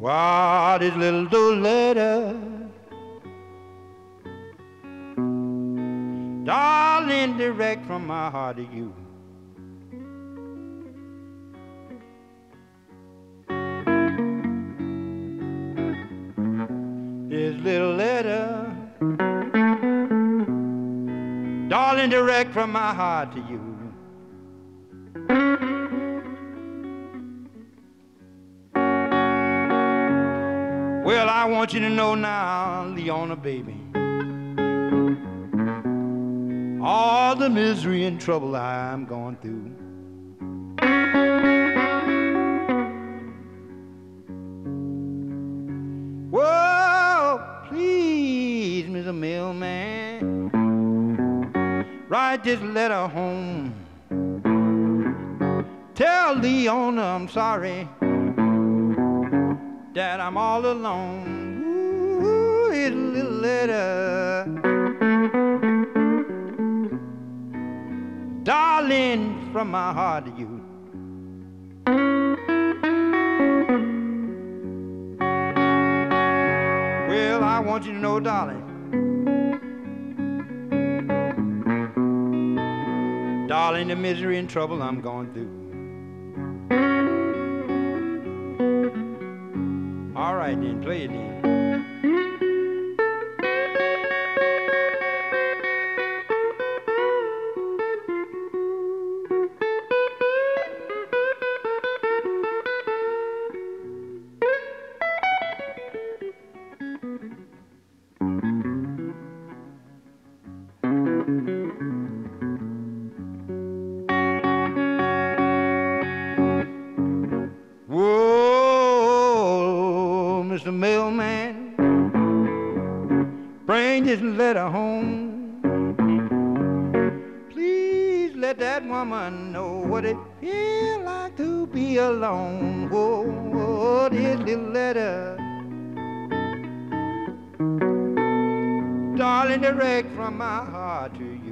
Wow, this little letter, darling, direct from my heart to you. This little letter, darling, direct from my heart to you. Well, I want you to know now, Leona, baby, all the misery and trouble I'm going through. Whoa, please, Mr. Mailman, write this letter home. Tell Leona I'm sorry that I'm all alone. Ooh, it's a little letter, darling, from my heart to you. Well, I want you to know, darling, darling, the misery and trouble I'm going through. All right, then, play it then. Whoa, Mr. Mailman, bring this letter home. Please let that woman know what it feels like to be alone. Whoa, this little letter, darling, direct from my heart to you.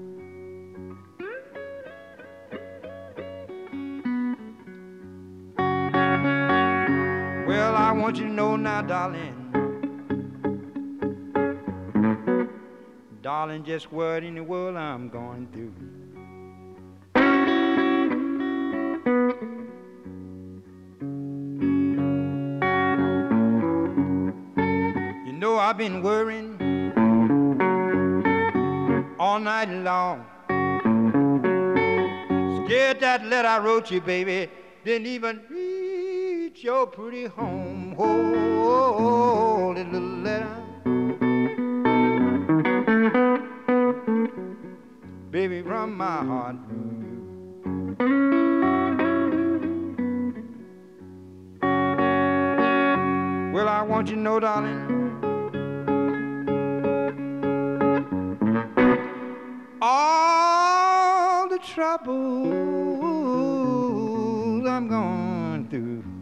Well, I want you to know now, darling, darling, just what in the world I'm going through. You know I've been worrying all night long, scared that letter I wrote you, baby, didn't even reach your pretty home. Oh, this little letter, baby, from my heart to you. Well, I want you to know, darling, all the troubles I'm going through.